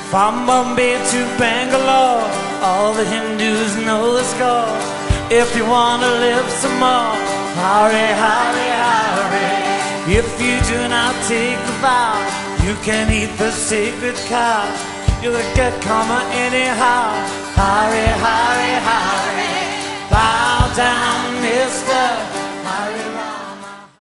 From Bombay to Bangalore, all the Hindus know the score. If you want to live some more, hurry, hurry, hurry. If you do not take the vow, you can eat the sacred cow. You'll get karma anyhow. Hurry,